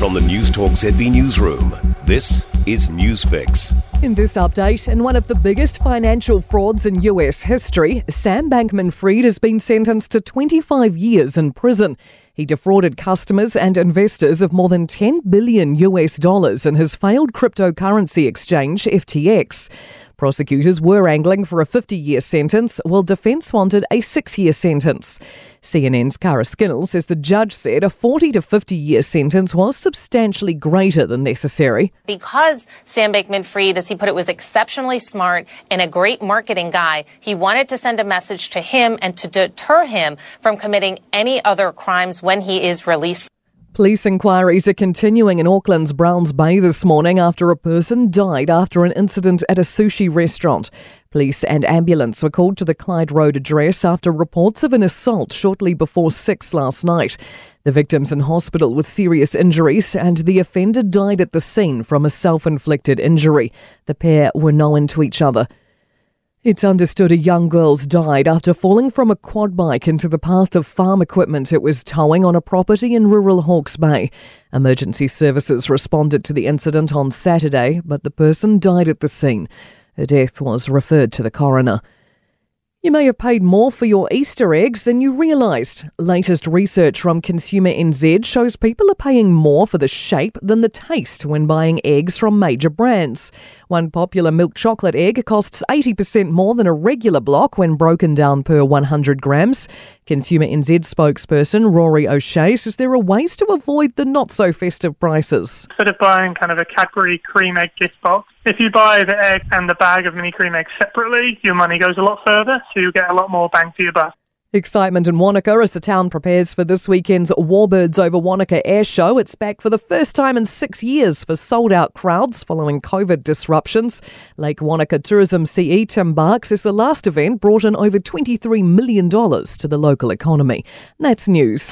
From the Newstalk ZB Newsroom, this is Newsfix. In this update, in one of the biggest financial frauds in US history, Sam Bankman-Fried has been sentenced to 25 years in prison. He defrauded customers and investors of more than $10 billion in his failed cryptocurrency exchange, FTX. Prosecutors were angling for a 50-year sentence, while defence wanted a 6-year sentence. CNN's Cara Skinnell says the judge said a 40 to 50-year sentence was substantially greater than necessary. Because Sam Bankman-Fried, as he put it, was exceptionally smart and a great marketing guy, he wanted to send a message to him and to deter him from committing any other crimes when he is released. Police inquiries are continuing in Auckland's Browns Bay this morning after a person died after an incident at a sushi restaurant. Police and ambulance were called to the Clyde Road address after reports of an assault shortly before 6 last night. The victim's in hospital with serious injuries and the offender died at the scene from a self-inflicted injury. The pair were known to each other. It's understood a young girl's died after falling from a quad bike into the path of farm equipment it was towing on a property in rural Hawke's Bay. Emergency services responded to the incident on Saturday, but the person died at the scene. Her death was referred to the coroner. You may have paid more for your Easter eggs than you realised. Latest research from Consumer NZ shows people are paying more for the shape than the taste when buying eggs from major brands. One popular milk chocolate egg costs 80% more than a regular block when broken down per 100 grams. Consumer NZ spokesperson Rory O'Shea says there are ways to avoid the not-so-festive prices. Instead of buying kind of a Cadbury cream egg gift box, if you buy the egg and the bag of mini cream eggs separately, your money goes a lot further, so you get a lot more bang for your buck. Excitement in Wanaka as the town prepares for this weekend's Warbirds Over Wanaka air show. It's back for the first time in 6 years for sold-out crowds following COVID disruptions. Lake Wanaka Tourism CE Tim Bark says the last event brought in over $23 million to the local economy. That's news.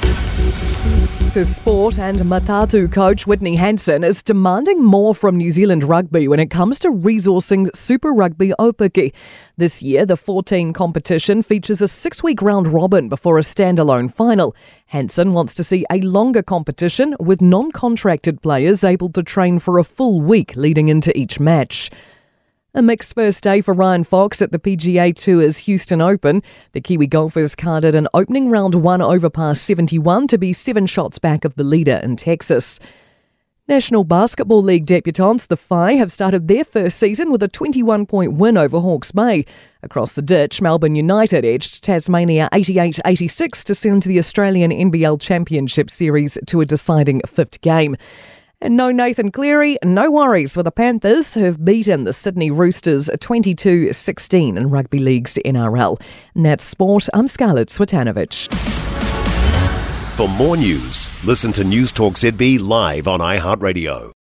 To sport, and Matatu coach Whitney Hansen is demanding more from New Zealand rugby when it comes to resourcing Super Rugby Aupiki. This year, the 14 competition features a 6-week round robin before a standalone final. Hansen wants to see a longer competition with non-contracted players able to train for a full week leading into each match. A mixed first day for Ryan Fox at the PGA Tour's Houston Open. The Kiwi golfers carded an opening round 1 over par 71 to be 7 shots back of the leader in Texas. National Basketball League debutantes, the Phi, have started their first season with a 21-point win over Hawke's Bay. Across the ditch, Melbourne United edged Tasmania 88-86 to send the Australian NBL Championship Series to a deciding 5th game. And no Nathan Cleary, no worries for the Panthers, who have beaten the Sydney Roosters 22-16 in Rugby League's NRL. And that's sport. I'm Scarlett Swetanovich. For more news, listen to Newstalk ZB live on iHeartRadio.